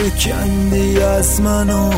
شکندی از منو،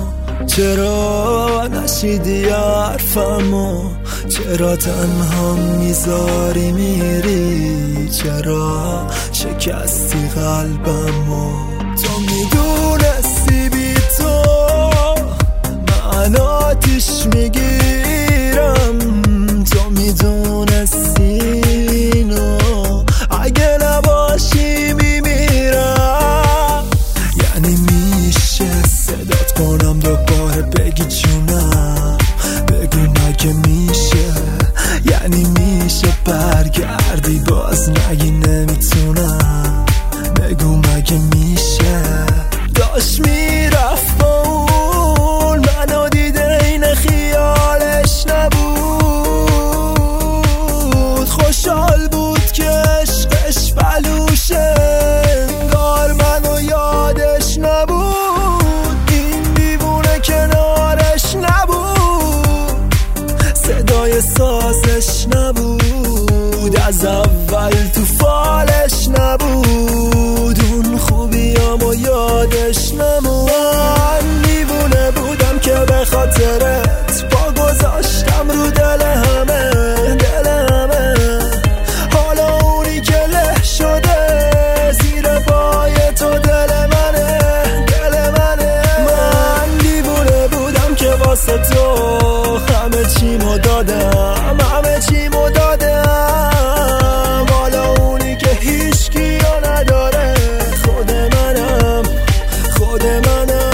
چرا نشیدی حرفمو؟ چرا تنها میذاری میری؟ چرا شکستی قلبمو؟ تو میدونستی بی تو من آتیش میگیرم، تو میدونستی اینو، اگه نباشی میمیرم. یعنی میشه صدات کنم دوباره بگی جونم؟ بگو مگه میشه؟ یعنی میشه برگردی باز نگی نمیتونم؟ بگو مگه میشه؟ داشت میرفت با اون، منو دیده این خیالش نبود، خوشحال بود که عشقش بلوشه، انگار منو یادش نبود، این دیوونه کنارش نبود، صدای سازش نبود، از اول تو فالش نبود، اون خوبیامو یادش نمود. من دیوونه بودم که به خاطرت پا گذاشتم رو دل همه، دل همه. حالا اونی که له شده زیر پای تو دل منه، دل منه. من دیوونه بودم که واسه تو همه چیمو دادم، همه چیمو دادم. حالا اونی که هیچکی رو نداره خود منم، خود منم.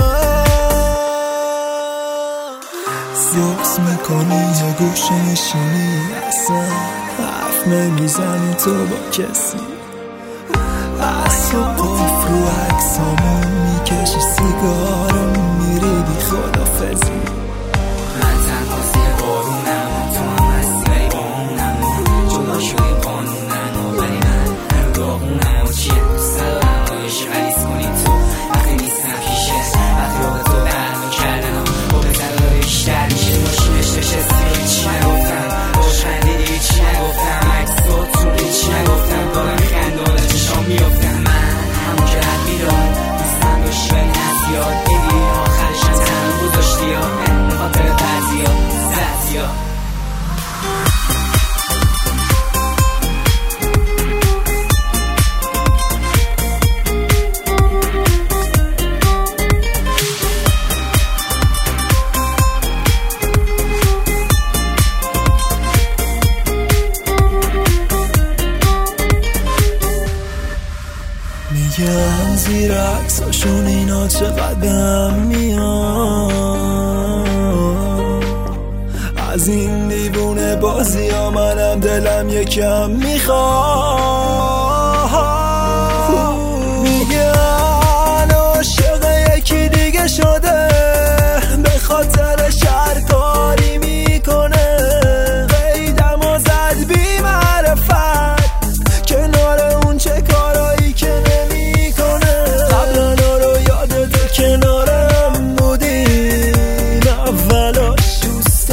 سوز میکنی یه گوشه میشینی، اصلا حرف نمیزنی تو با کسی، از تو پاف رو عکسامون میکشی سیگارم میری بی خدافزی. من تنها زیر بارونم، تو هم هستی ولی با اونم، جدا شدی قانونم و ولی من هنو داغونم. و چیه دوست دارم رویش غلیظ کنی تو وقتی نیستم پیشه، وقتی رو به تو برمی کردم با بزر داره بیشتر میشه، ماشینش نشستی هیچی نگفتم، باش خندیدی هیچی نگفتم، عکساتون هیچی نگفتم، دارم خندانه چشام میافتم. من همون که رد میداد دوستم داشتی ولی نزیاد، دیدی آخرش هم تنم گذاشتی یا خاطر بعضیا زدیا. میگم زیر عکساشون اینا چقدر میان، از این دیوونه بازی ها منم دلم یکم میخواد. میگن عاشق یکی دیگه شده، به خاطرش هر کاری میکنه، قیدم و زد بی معرفت کنار اون چه کارایی که نمیکنه. قبلا رو یادت کنارم بودیم، اولاش دوست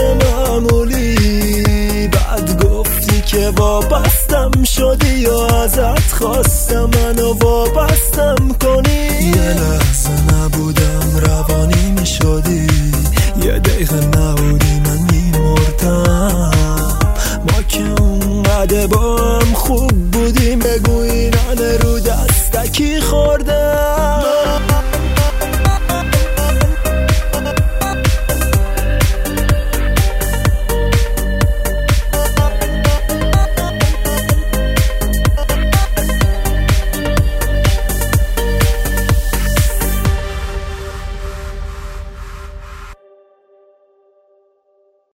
معمولی، بعد گفتی که وابستم شدی و ازت خواست